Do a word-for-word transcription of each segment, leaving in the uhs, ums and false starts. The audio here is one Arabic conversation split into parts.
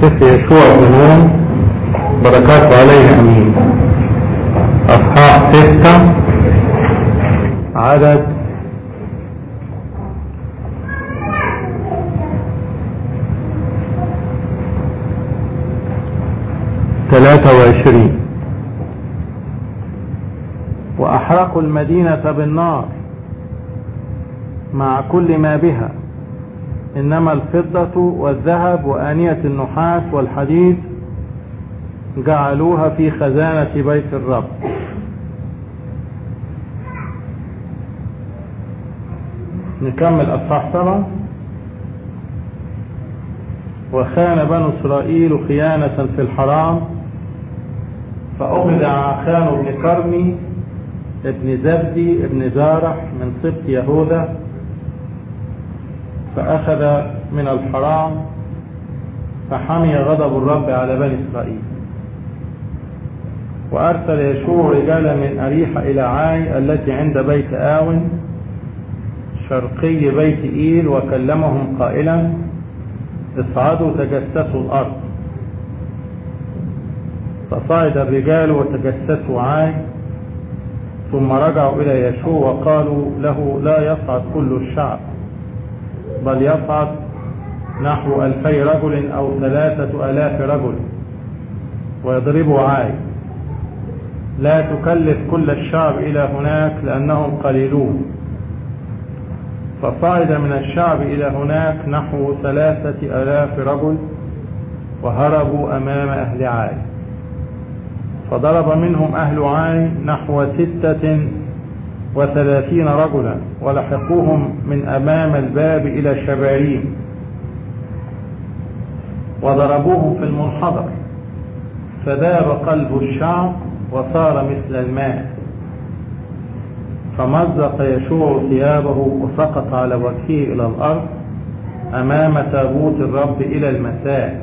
سفر يشوع بن نون بركاته عليه امين. اصحاح ستة عدد ثلاثة وعشرين. واحرقوا المدينة بالنار مع كل ما بها، انما الفضة والذهب وآنية النحاس والحديد جعلوها في خزانة بيت الرب. نكمل اصحاح سبعة. وخان بنو اسرائيل خيانة في الحرام، فأخذ عاخان بن كرمي ابن زبدي ابن زارح من سبط يهوذا، فأخذ من الحرام، فحمي غضب الرب على بني إسرائيل. وأرسل يشوع رجالا من أريحة إلى عاي التي عند بيت آون شرقي بيت إيل، وكلمهم قائلا: اصعدوا تجسسوا الأرض. فصعد الرجال وتجسسوا عاي، ثم رجعوا إلى يشوع وقالوا له: لا يصعد كل الشعب، بل يصعد نحو ألفي رجل أو ثلاثة آلاف رجل ويضربوا عاي. لا تكلف كل الشعب إلى هناك لأنهم قليلون. فصعد من الشعب إلى هناك نحو ثلاثة آلاف رجل وهربوا أمام أهل عاي. فضرب منهم أهل عاي نحو ستة وثلاثين رجلا، ولحقوهم من أمام الباب إلى شباريم، وضربوهم في المنحدر، فذاب قلب الشعب وصار مثل الماء. فمزق يشوع ثيابه وسقط على وجهه إلى الأرض أمام تابوت الرب إلى المساء،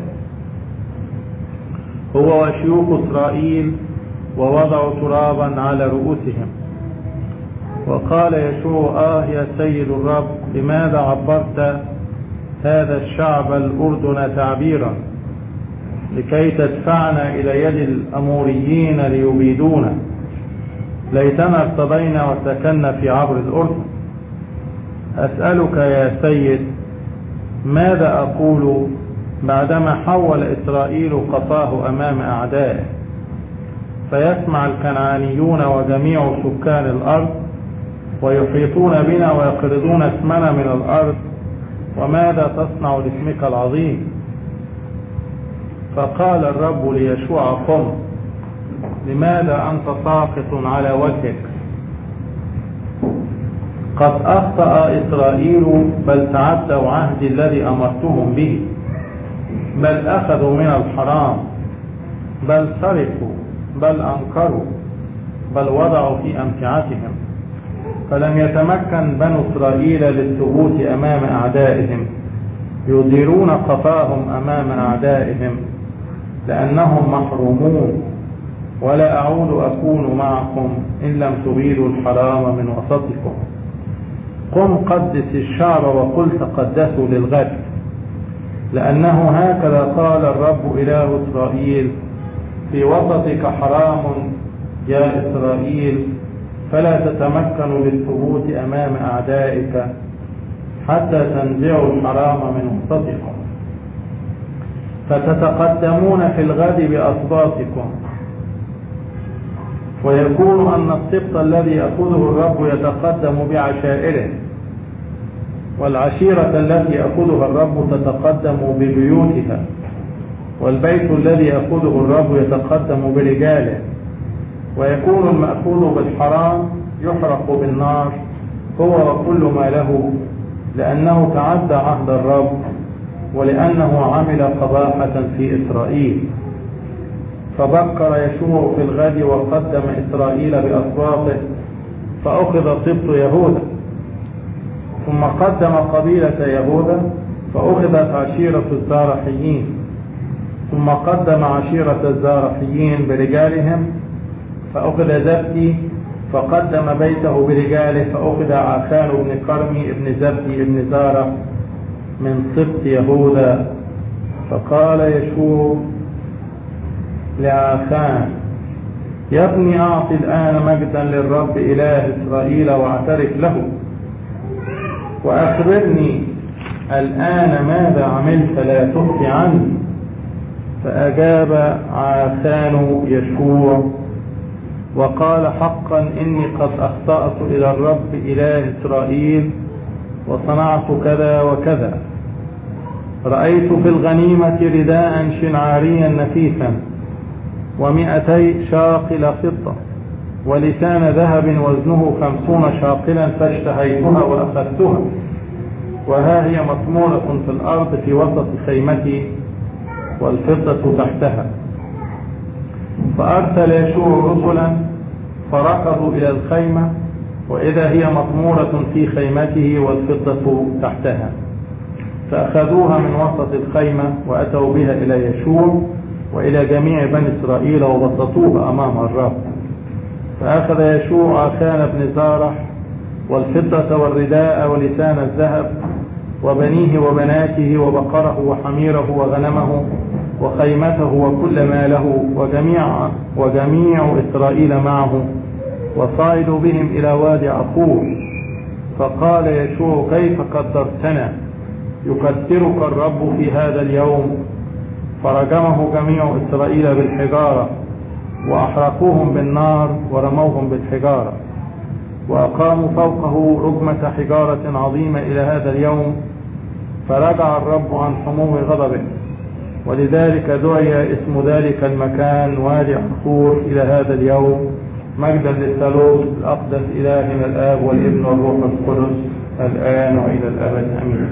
هو وشيوخ إسرائيل، ووضعوا ترابا على رؤوسهم. وقال يشوع: آه يا سيد الرب، لماذا عبرت هذا الشعب الأردن تعبيرا لكي تدفعنا إلى يد الأموريين ليبيدونا؟ ليتنا ارتضينا وسكننا في عبر الأردن. أسألك يا سيد، ماذا أقول بعدما حول إسرائيل قفاه أمام أعدائه، فيسمع الكنعانيون وجميع سكان الأرض ويحيطون بنا ويقرضون اسمنا من الأرض؟ وماذا تصنع لاسمك العظيم؟ فقال الرب ليشوع: قم، لماذا أنت ساقط على وجهك؟ قد أخطأ إسرائيل، بل تعدوا عهدي الذي أمرتهم به، بل أخذوا من الحرام، بل سرقوا، بل أنكروا، بل وضعوا في أمتعتهم. فلم يتمكن بنو إسرائيل للثبوت أمام أعدائهم، يديرون قفاهم أمام أعدائهم، لأنهم محرومون. ولا أعود أكون معكم إن لم تغيروا الحرام من وسطكم. قم قدس الشعب وقل تقدسوا للغد، لأنه هكذا قال الرب إله إسرائيل: في وسطك حرام يا إسرائيل، فلا تتمكنوا للثبوت أمام أعدائك حتى تنزعوا الحرام من وسطكم. فتتقدمون في الغد بأسباطكم، ويكون أن السبط الذي يأخذه الرب يتقدم بعشائره، والعشيرة التي يأخذها الرب تتقدم ببيوتها، والبيت الذي يأخذه الرب يتقدم برجاله. ويكون المأخوذ بالحرام يحرق بالنار، هو وكل ما له، لأنه تعدى عهد الرب، ولأنه عمل قباحة في إسرائيل. فبكر يشوع في الغد وقدم إسرائيل بأسباطه، فأخذ سبط يهوذا. ثم قدم قبيلة يهوذا، فأخذت عشيرة الزارحيين. ثم قدم عشيرة الزارحيين برجالهم، فأخذ زبدي، فقدم بيته برجاله، فأخذ عاخان بن كرمي ابن زبدي ابن زارح من سبط يهوذا، فقال يشوع لعاخان يا ابني أعطي الآن مجدا للرب إله إسرائيل واعترف له، وأخبرني الآن ماذا عملت لا تخفي عني. فأجاب عاخان يشوع وقال حقا إني قد أخطأت إلى الرب إله إسرائيل وصنعت كذا وكذا. رأيت في الغنيمة رداء شنعاريا نفيسا ومئتي شاقل فضة ولسان ذهب وزنه خمسون شاقلا فاشتهيتها وأخذتها، وها هي مطمورة في الأرض في وسط خيمتي والفضة تحتها. فأرسل يشوع رسلا فركضوا إلى الخيمة وإذا هي مطمورة في خيمته والفضة تحتها، فأخذوها من وسط الخيمة وأتوا بها إلى يشوع وإلى جميع بني إسرائيل وبسطوها أمام الرب. فأخذ يشوع عاخان بن زارح والفضة والرداء ولسان الذهب وبنيه وبناته وبقره وحميره وغنمه وخيمته وكل ما له وجميع, وجميع إسرائيل معه، وصعدوا بهم إلى وادي عقور. فقال يشوع كيف قدرتنا، يكثرك الرب في هذا اليوم. فرجمه جميع إسرائيل بالحجارة وأحرقوهم بالنار ورموهم بالحجارة، وأقاموا فوقه رجمة حجارة عظيمة إلى هذا اليوم. فرجع الرب عن حمو غضبه، ولذلك دعي اسم ذلك المكان وادي عقور إلى هذا اليوم، مجدا للثالوث الأقدس إلهنا الآب والابن والروح القدس الآن وإلى الأبد آمين.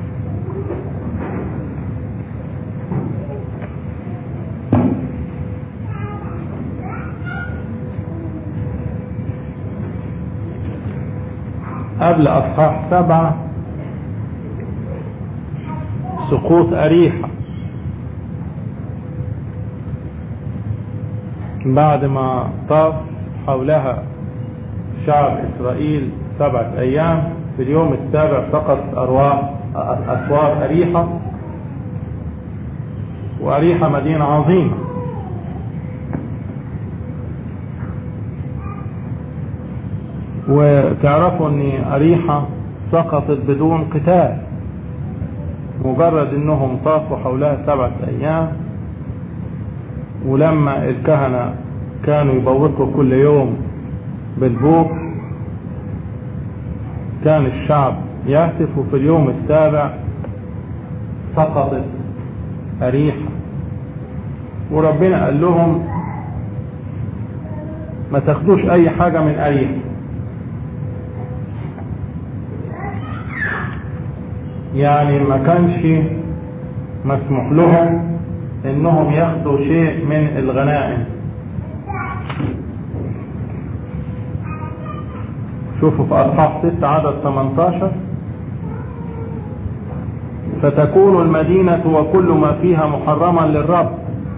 قبل أصحاح سبعة سقوط أريحة، بعد ما طاف حولها شعب إسرائيل سبعة أيام، في اليوم السابع سقط أرواح أسوار أريحة، وأريحة مدينة عظيمة. وتعرفوا أن أريحة سقطت بدون قتال، مجرد أنهم طافوا حولها سبعة أيام. ولما الكهنة كانوا يبوقوا كل يوم بالبوق كان الشعب يهتف، في اليوم السابع سقطت أريحة. وربنا قال لهم ما تاخدوش أي حاجة من أريحة، يعني ما كانش مسموح لهم انهم ياخدوا شيء من الغنائم. شوفوا في اصحاح ستة عدد ثمانية عشر فتكون المدينة وكل ما فيها محرما للرب،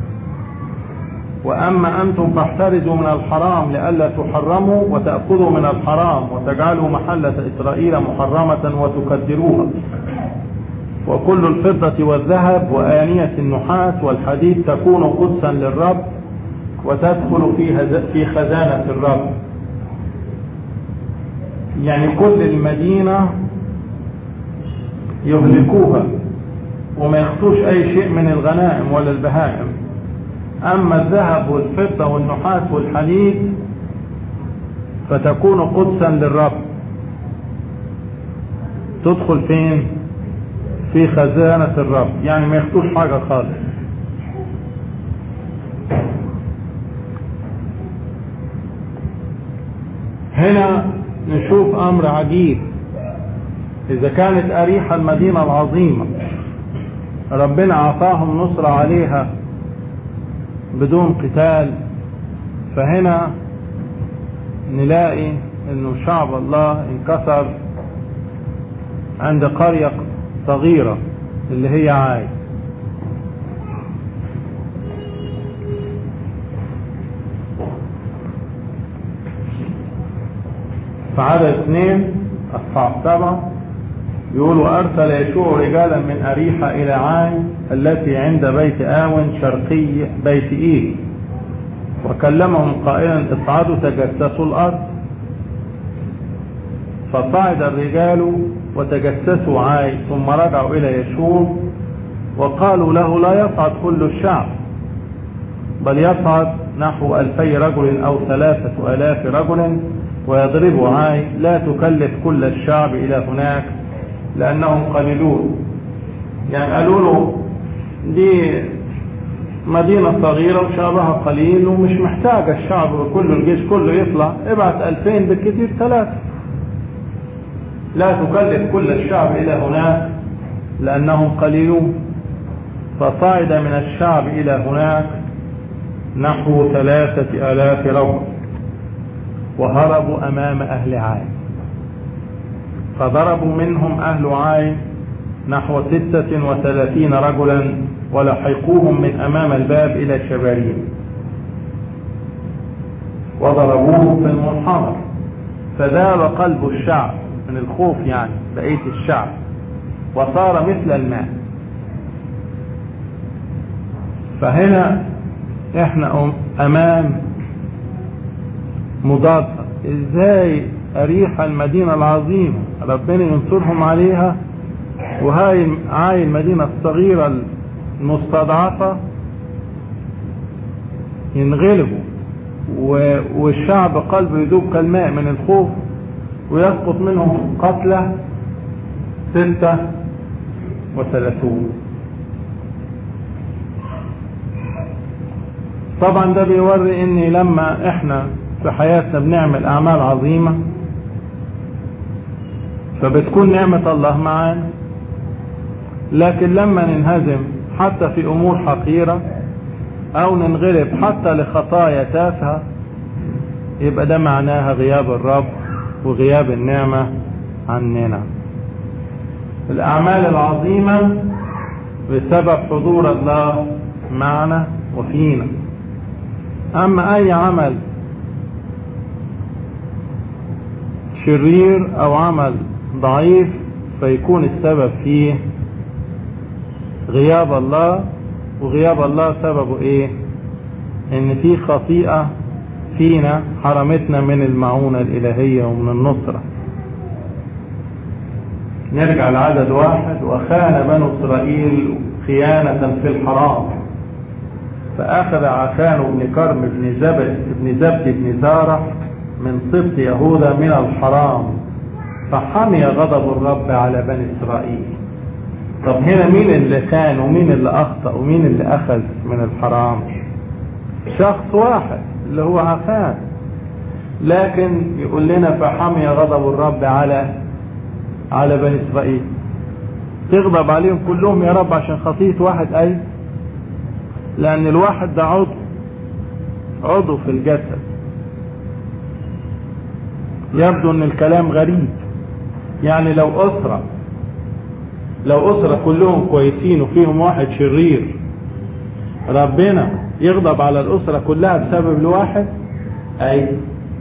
واما انتم فاحترزوا من الحرام لئلا تحرموا وتأخذوا من الحرام وتجعلوا محلة اسرائيل محرمة وتكدروها. وكل الفضة والذهب وآنية النحاس والحديد تكون قدسا للرب وتدخل في خزانة الرب. يعني كل المدينة يهلكوها وما يخطوش أي شيء من الغنائم ولا البهائم. أما الذهب والفضة والنحاس والحديد فتكون قدسا للرب، تدخل فين؟ في خزانة الرب، يعني ما يخطوش حاجة خالص. هنا نشوف أمر عجيب. إذا كانت أريحة المدينة العظيمة ربنا عطاهم نصرة عليها بدون قتال، فهنا نلاقي إنه شعب الله انكسر عند قرية صغيرة اللي هي عاي. في عدد اثنين اصحاح سبعة يقول وأرسل يشوع رجالا من أريحة إلى عاي التي عند بيت آون شرقي بيت إيل، وكلمهم قائلا اصعدوا تجسسوا الأرض. فصعد الرجال وتجسسوا عاي، ثم رجعوا إلى يشوع وقالوا له لا يصعد كل الشعب، بل يصعد نحو ألفي رجل أو ثلاثة آلاف رجل ويضربوا عاي، لا تكلف كل الشعب إلى هناك لأنهم قليلون. يعني قالوا له دي مدينة صغيرة وشعبها قليل ومش محتاجة الشعب كله الجيش كله يطلع، ابعت ألفين بالكثير ثلاثة، لا تكلف كل الشعب إلى هناك لأنهم قليلون. فصعد من الشعب إلى هناك نحو ثلاثة آلاف رجل وهربوا أمام أهل عاي، فضربوا منهم أهل عاي نحو ستة وثلاثين رجلا ولحقوهم من أمام الباب إلى شبارين وضربوهم في المنحدر، فذاب قلب الشعب من الخوف، يعني بقية الشعب، وصار مثل الماء. فهنا احنا امام مضادة، ازاي اريح المدينة العظيمة ربنا ينصرهم عليها، وهاي عاي المدينة الصغيرة المستضعفة ينغلبوا، والشعب قلبه يذوب كالماء من الخوف، ويسقط منهم قتلى ستة وثلاثون. طبعا ده بيوري اني لما احنا في حياتنا بنعمل اعمال عظيمة فبتكون نعمة الله معانا، لكن لما ننهزم حتى في امور حقيرة او ننغلب حتى لخطايا تافهة يبقى ده معناها غياب الرب وغياب النعمة عننا. الاعمال العظيمة بسبب حضور الله معنا وفينا، اما اي عمل شرير او عمل ضعيف فيكون السبب فيه غياب الله، وغياب الله سببه ايه؟ ان في خطيئة فينا حرمتنا من المعونة الالهية ومن النصرة. نرجع لعدد واحد. وخان بنو اسرائيل خيانة في الحرام، فاخذ عخان بن كرم بن زبد بن زبد بن زارح من سبط يهوذا من الحرام، فحمي غضب الرب على بني اسرائيل. طب هنا مين اللي خان ومين اللي اخطأ ومين اللي اخذ من الحرام؟ شخص واحد اللي هو عخان، لكن يقول لنا فحمي غضب الرب على على بني اسرائيل. تغضب عليهم كلهم يا رب عشان خطيئة واحد؟ اي، لان الواحد ده عضو عضو في الجسد. يبدو ان الكلام غريب، يعني لو اسرة لو اسرة كلهم كويسين وفيهم واحد شرير ربنا يغضب على الاسرة كلها بسبب الواحد؟ اي،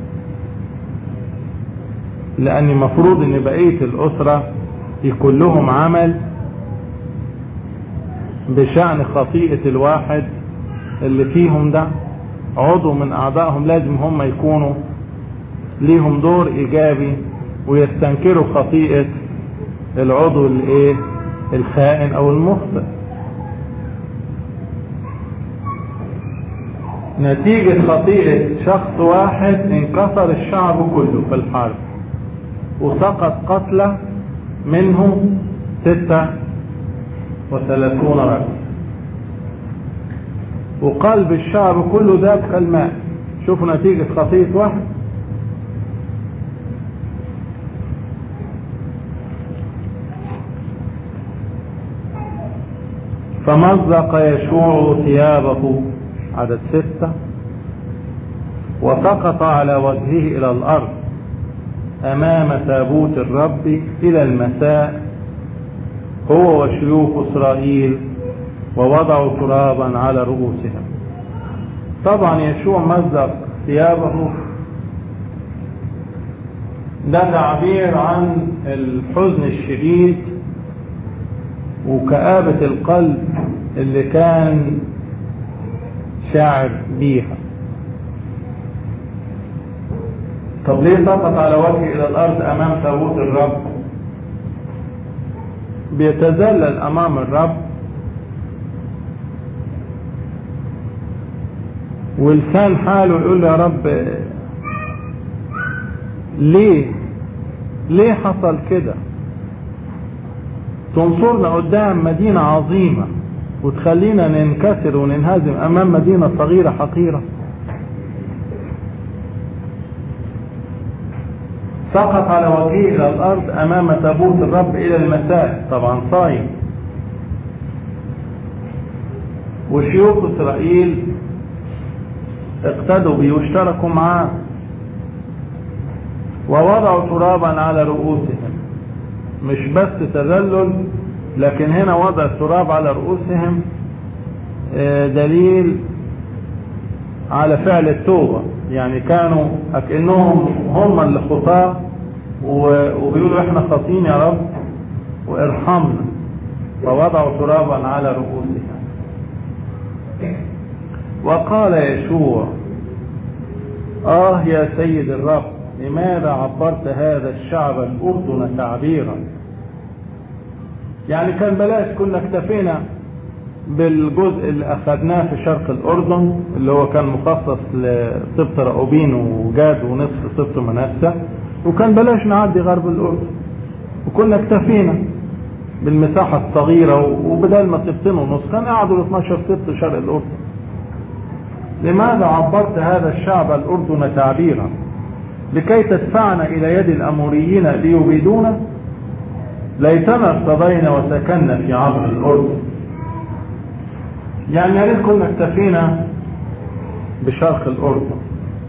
لان مفروض ان بقية الاسرة يكون لهم عمل بشأن خطيئة الواحد اللي فيهم ده عضو من اعضائهم، لازم هم يكونوا ليهم دور ايجابي ويستنكروا خطيئة العضو الايه الخائن او المخطئ. نتيجة خطيئة شخص واحد انكسر الشعب كله في الحرب، وسقط قتلى منهم ستة وثلاثون رجل، وقلب الشعب كله ذاب كالماء. شوفوا نتيجة خطيئة واحد. فمزق يشوع ثيابه، عدد ستة، وسقط على وجهه إلى الأرض أمام تابوت الرب إلى المساء هو وشيوخ إسرائيل، ووضعوا ترابا على رؤوسهم. طبعا يشوع مزق ثيابه ده تعبير عن الحزن الشديد وكآبة القلب اللي كان شاعر بيها. طب ليه سقط على وجهه إلى الأرض أمام تابوت الرب؟ بيتذلل أمام الرب، ولسان حاله يقول له يا رب ليه ليه حصل كده؟ تنصرنا قدام مدينة عظيمة وتخلينا ننكسر وننهزم أمام مدينة صغيرة حقيرة. سقط على وجهه إلى الأرض أمام تابوت الرب إلى المساء، طبعا صايم. وشيوخ إسرائيل اقتدوا بيه واشتركوا معاه ووضعوا ترابا على رؤوسهم. مش بس تذلل، لكن هنا وضع التراب على رؤوسهم دليل على فعل التوبة. يعني كانوا أكنهم هم اللي خطاة وبيقولوا احنا خاطئين يا رب وارحمنا، فوضعوا ترابا على رؤوسهم. وقال يشوع: آه يا سيد الرب، لماذا عبرت هذا الشعب الأردن تعبيرا؟ يعني كان بلاش كنا اكتفينا بالجزء اللي أخذناه في شرق الأردن اللي هو كان مخصص لسبط رأوبين وجاد ونصف سبط منسى، وكان بلاش نعدي غرب الأردن، وكنا اكتفينا بالمساحة الصغيرة، وبدل ما سبتين ونص كان قعدوا اثناشر سبط شرق الأردن. لماذا عبرت هذا الشعب الأردن تعبيرا؟ لكي تدفعنا إلى يد الأموريين ليبيدونا؟ ليتنا ارتضينا وسكننا في عبر الأردن. يعني يا ريت كنا اكتفينا بشرق الأردن.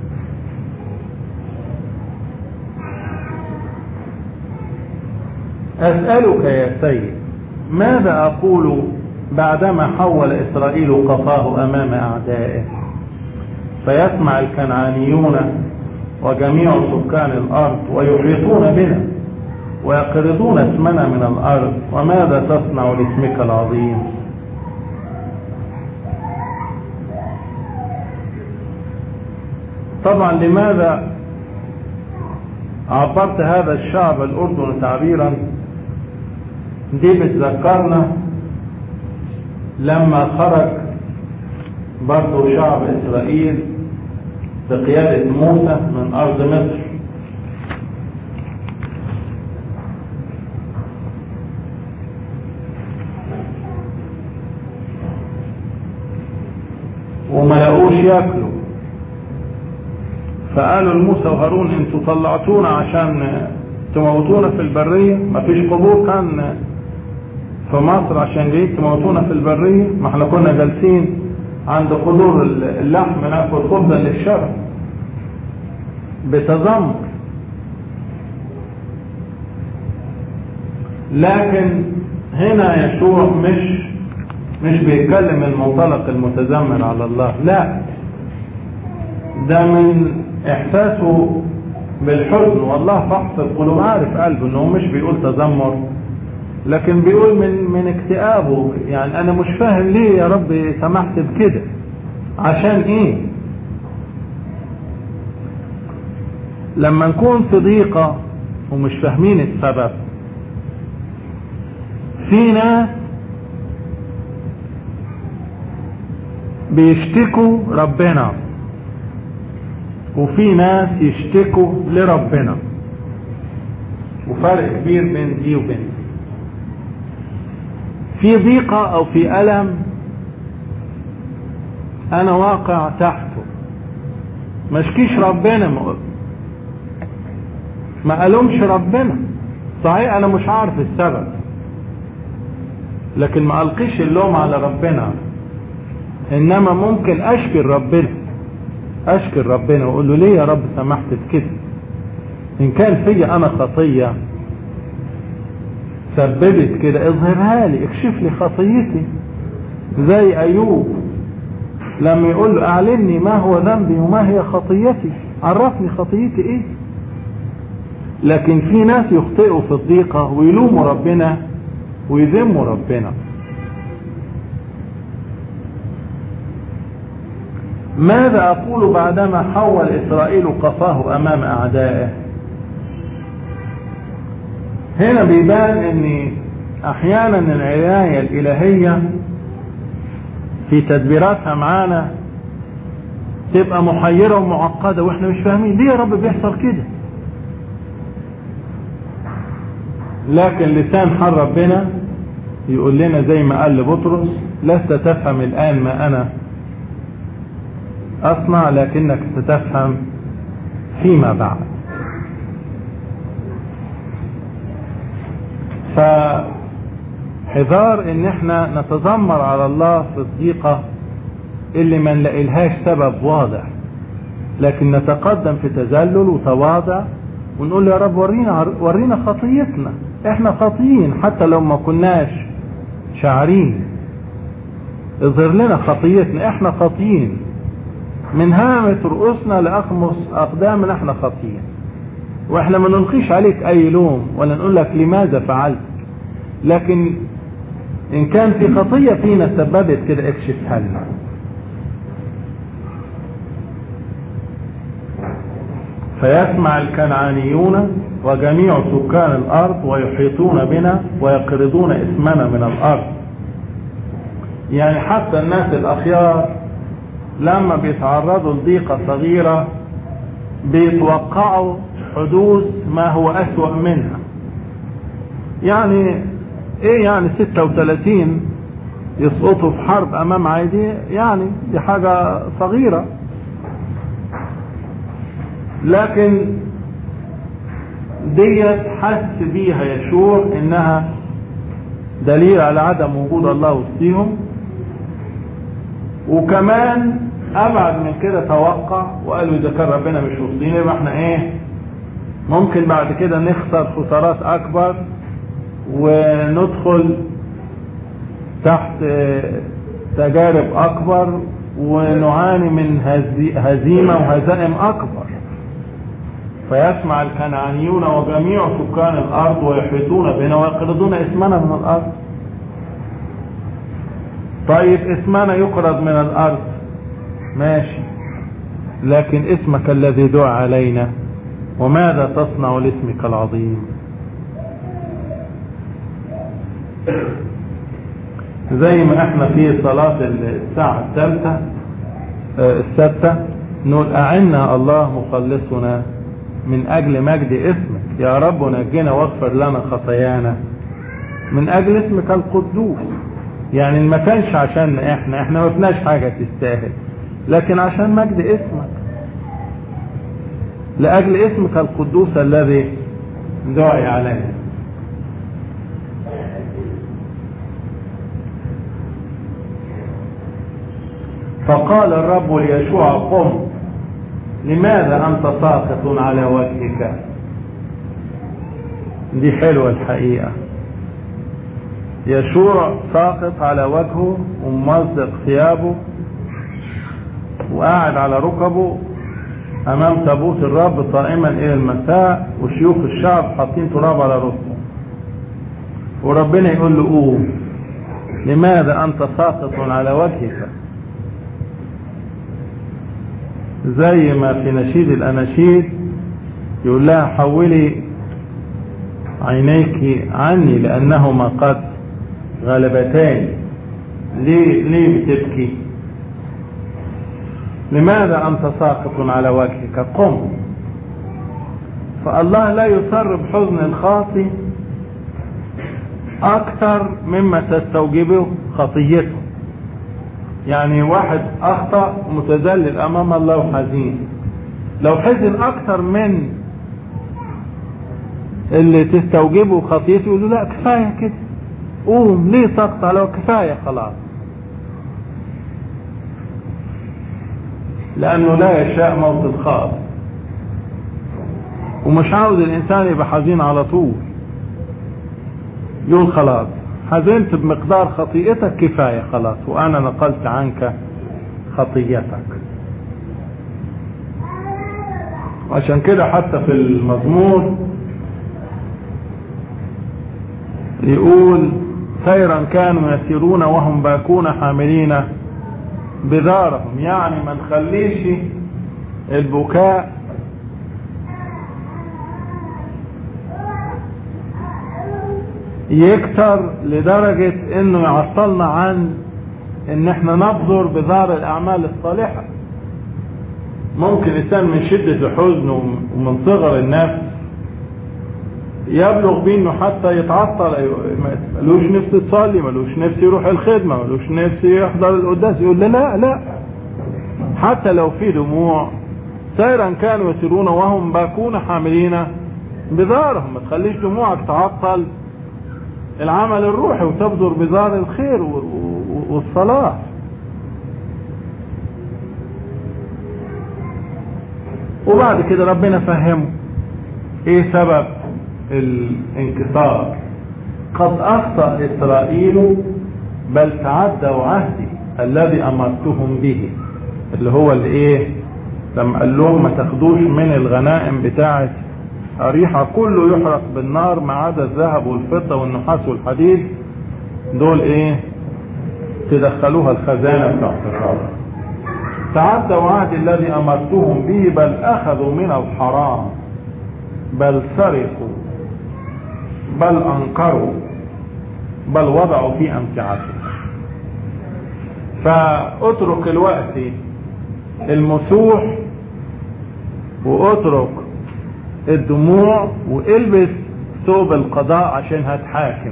أسألك يا سيد، ماذا أقول بعدما حول إسرائيل قفاه أمام أعدائه، فيسمع الكنعانيون وجميع سكان الأرض ويحيطون بنا ويقرضون اسمنا من الأرض، وماذا تصنع لاسمك العظيم؟ طبعا لماذا عبرت هذا الشعب الأردن تعبيرا؟ دي بتذكرنا لما خرج برضو شعب إسرائيل بقيادة موسى من أرض مصر، وما لقوش ياكلوا، فقالوا لموسى وهارون انتوا طلعتونا عشان تموتونا في البرية؟ ما فيش قبور كان في مصر عشان جايين تموتونا في البرية؟ ما احنا كنا جالسين عند قدور اللحم ناكل خبزا للشرع بتذمر. لكن هنا يشوع مش مش بيتكلم من منطلق المتذمر على الله، لا، ده من احساسه بالحزن، والله فحص القلوب عارف قلبه انه مش بيقول تذمر، لكن بيقول من من اكتئابه. يعني انا مش فاهم ليه يا رب سمحت بكده، عشان ايه؟ لما نكون في ضيقة ومش فاهمين السبب، في ناس بيشتكوا ربنا وفي ناس يشتكوا لربنا، وفرق كبير بين دي وبين دي. في ضيقة او في ألم انا واقع تحته، مشكيش ربنا، ما ألومش ربنا، صحيح انا مش عارف السبب، لكن ما ألقيش اللوم على ربنا، انما ممكن اشكي ربنا اشكي ربنا واقول له ليه يا رب سمحت بكده؟ ان كان فيا انا خطية سببت كده اظهرها لي، اكشف لي خطيتي، زي ايوب لما يقول له اعلمني ما هو ذنبي وما هي خطيتي، عرفني خطيتي ايه. لكن في ناس يخطئوا في الضيقة ويلوموا ربنا ويذموا ربنا. ماذا أقول بعدما حول إسرائيل قفاه أمام أعدائه؟ هنا بيبان ان احيانا العناية الالهية في تدبيراتها معانا تبقى محيرة ومعقدة واحنا مش فاهمين ليه يا رب بيحصل كده. لكن لسان حال ربنا يقول لنا زي ما قال لبطرس: لست تفهم الآن ما أنا أصنع لكنك ستفهم فيما بعد. فحذار ان احنا نتذمر على الله في الضيقة اللي ما نلاقيلهاش سبب واضح، لكن نتقدم في تذلل وتواضع ونقول له: يا رب ورينا ورينا خطيتنا، احنا خاطئين حتى لو ما كناش شاعرين، اظهر لنا خطيتنا، احنا خاطئين من هامة رؤوسنا لأخمص أقدامنا، احنا خاطئين، واحنا ما نلقيش عليك اي لوم ولا نقول لك لماذا فعلت، لكن ان كان في خطية فينا سببت كده اكشفها لنا. فيسمع الكنعانيون وجميع سكان الارض ويحيطون بنا ويقرضون اسمنا من الارض. يعني حتى الناس الاخيار لما بيتعرضوا لضيقة صغيرة بيتوقعوا حدوث ما هو أسوأ منها. يعني ايه يعني ستة وثلاثين يسقطوا في حرب امام عيدي؟ يعني دي حاجة صغيرة، لكن ديت حس بيها يشوع انها دليل على عدم وجود الله وسطيهم. وكمان ابعد من كده توقع وقالوا اذا كان ربنا مش وسطينا يبقى احنا ايه ممكن بعد كده نخسر خسارات اكبر وندخل تحت تجارب اكبر ونعاني من هزيمة وهزائم اكبر. فيسمع الكنعانيون وجميع سكان الارض ويحيطون بنا ويقرضون اسمنا من الارض. طيب اسمنا يقرض من الارض ماشي، لكن اسمك الذي دعا علينا وماذا تصنع لاسمك العظيم؟ زي ما احنا في صلاة الساعة الثالثة السادسة نقول: أعنا الله مخلصنا من أجل مجد اسمك يا رب، نجنا واغفر لنا خطايانا من أجل اسمك القدوس. يعني ما كانش عشان احنا احنا ما فيناش حاجة تستاهل، لكن عشان مجد اسمك، لأجل اسمك القدوس الذي دعي عليه. فقال الرب ليشوع: قم، لماذا أنت ساقط على وجهك؟ دي حلوة الحقيقة. يشوع ساقط على وجهه وممزق ثيابه وقاعد على ركبه امام تابوت الرب صائما الى المساء، وشيوخ الشعب حاطين تراب على راسه، وربنا يقول له: قوم، لماذا انت ساقط على وجهك؟ زي ما في نشيد الاناشيد يقول لها: حولي عينيك عني لانهما قد غلبتان. ليه ليه بتبكي؟ لماذا أنت ساقط على وجهك؟ قم. فالله لا يسر بحزن الخاطي أكثر مما تستوجبه خطيته. يعني واحد أخطأ متذلل أمام الله وحزين، لو حزن أكثر من اللي تستوجبه خطيته يقول له: لا كفاية كده، قوم، ليه سقط على كفاية خلاص. لأنه لا يشاء موت الخاطئ، ومش عاوز الإنسان يبقى حزين على طول. يقول: خلاص حزنت بمقدار خطيئتك كفاية خلاص، وأنا نقلت عنك خطيئتك. عشان كده حتى في المزمور يقول سيرا كانوا يسيرون وهم باكون حاملين بذارهم، يعني ما نخليش البكاء يكتر لدرجة انه يعطلنا عن ان احنا نبذر بذار الاعمال الصالحة. ممكن انسان من شدة الحزن ومن صغر النفس يبلغ بيه انه حتى يتعطل، ملوش نفس يصلي، ملوش نفس يروح الخدمة، ملوش نفس يحضر القداس. يقول لا لا، حتى لو في دموع، سيرا كانوا يسيرون وهم باكون حاملين بذارهم. ما تخليش دموعك تعطل العمل الروحي وتبذر بذار الخير والصلاح. وبعد كده ربنا فهمه ايه سبب الانكسار. قد اخطأ اسرائيل بل تعدوا عهدي الذي امرتهم به، اللي هو الايه، لما قال لهم ما تاخدوش من الغنائم بتاعه أريحة كله يحرق بالنار ما عدا الذهب والفضة والنحاس والحديد، دول ايه تدخلوها الخزانة بتاعت الرب. تعدوا عهد الذي امرتهم به بل اخذوا من الحرام بل سرقوا بل انكروا بل وضعوا في امتعتهم. فاترك الوقت المسوح واترك الدموع والبس ثوب القضاء عشان هتحاكم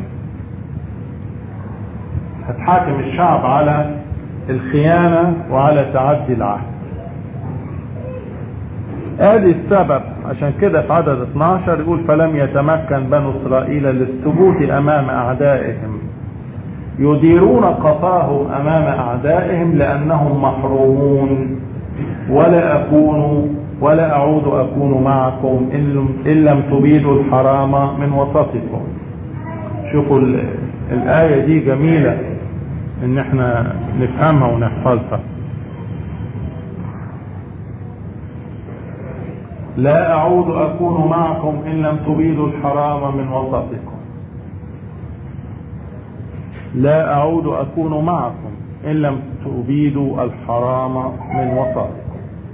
هتحاكم الشعب على الخيانة وعلى تعدي العهد. ادي السبب. عشان كده في عدد اثناشر يقول فلم يتمكن بنو اسرائيل للثبوت امام اعدائهم يديرون قفاهم امام اعدائهم لانهم محرومون ولا اكون ولا اعود اكون معكم ان لم تبيدوا الحرام من وسطكم. شوفوا الايه دي جميله ان احنا نفهمها ونحفظها. لا اعود اكون معكم ان لم تبيدوا الحرام من وسطكم. لا اعود اكون معكم ان لم تبيدوا الحرام من وسطكم.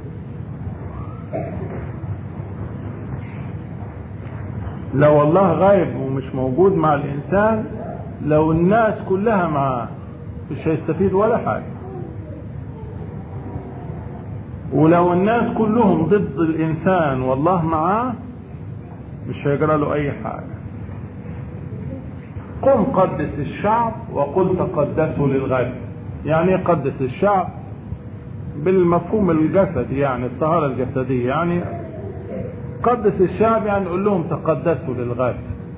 لو الله غايب ومش موجود مع الانسان، لو الناس كلها معاه مش هيستفيد ولا حاجة. ولو الناس كلهم ضد الانسان والله معاه مش هيجرى له اي حاجة. قم قدس الشعب وقل تقدسوا للغد. يعني ايه قدس الشعب؟ بالمفهوم الجسدي، يعني الطهارة الجسدية. يعني قدس الشعب يعني قول لهم تقدسوا للغد.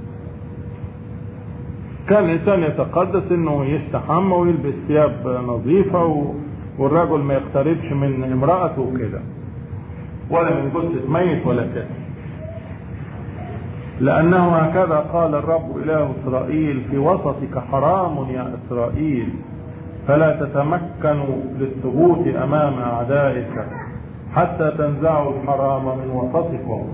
كان الانسان يتقدس انه يستحمى ويلبس ثياب نظيفة والرجل ما يقتربش من امرأته وكده، ولا من جثة ميت ولا كده، لانه هكذا قال الرب اله اسرائيل في وسطك حرام يا اسرائيل فلا تتمكنوا للثبوت امام اعدائك حتى تنزعوا الحرام من وسطكم.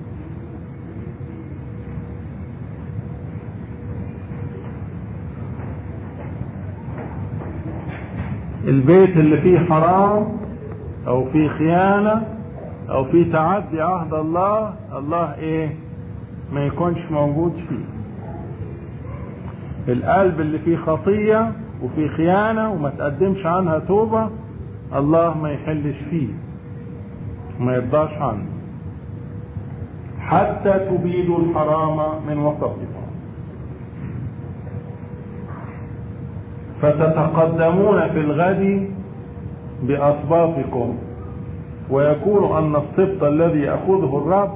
البيت اللي فيه حرام او فيه خيانة او فيه تعدي عهد الله، الله ايه ما يكونش موجود فيه. القلب اللي فيه خطية وفيه خيانة وما تقدمش عنها توبة، الله ما يحلش فيه وما يرضاش عنه. حتى تبيدوا الحرام من وسطكم فتتقدمون في الغد بأصباطكم ويكون أن السبط الذي يأخذه الرب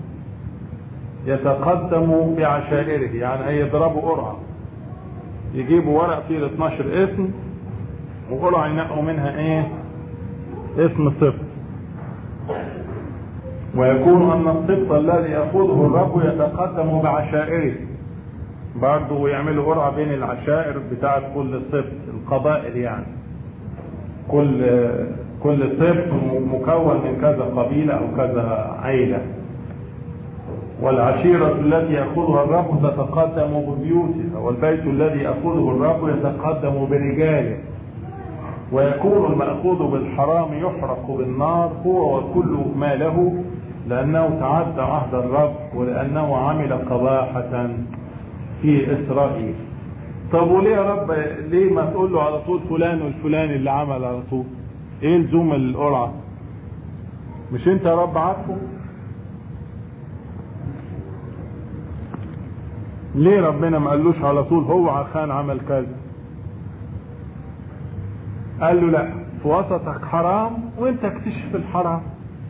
يتقدم بعشائره. يعني هيضربوا قرعة، يجيبوا ورق فيه اثناشر اسم وقرعة ينقوا منها ايه اسم سبط. ويكون أن السبط الذي يأخذه الرب يتقدم بعشائره. برضه يعملوا قرعة بين العشائر بتاعت كل سبط، القبائل يعني. كل كل سبط مكون من كذا قبيلة أو كذا عيلة. والعشيرة التي يأخذها الرب تتقدم ببيوتها، والبيت الذي يأخذه الرب يتقدم برجاله، ويكون المأخوذ بالحرام يحرق بالنار هو وكل ما له، لأنه تعدى عهد الرب ولأنه عمل قباحة في إسرائيل. طب وليه يا رب ليه ما تقول له على طول فلان والفلان اللي عمل على طول؟ ايه لزوم القرعة؟ مش انت يا رب عارفه؟ ليه ربنا ما قالوش على طول هو عشان عمل كذا؟ قال له لا، في وسطك حرام وانت اكتشف الحرام،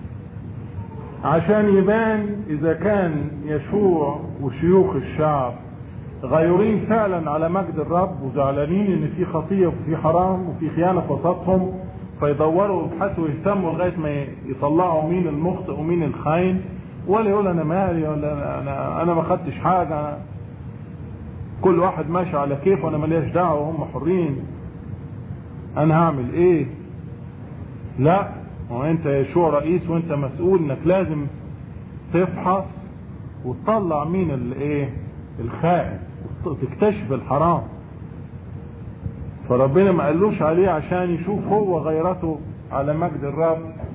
عشان يبان اذا كان يشوع وشيوخ الشعب غيورين فعلا على مجد الرب وزعلانين ان في خطية وفي حرام وفي خيانة في وسطهم، فيدوروا ويبحثوا ويهتموا لغاية ما يطلعوا مين المخطئ ومين الخاين، ولا يقول انا مالي ولا انا انا ما خدتش حاجة، كل واحد ماشي على كيف وانا ماليش دعوة وهم حرين، انا هعمل ايه؟ لا، هو انت يشوع رئيس وانت مسؤول انك لازم تفحص وتطلع مين الايه الخائن وتكتشف الحرام. فربنا ما قالوش عليه عشان يشوف هو غيرته على مجد الرب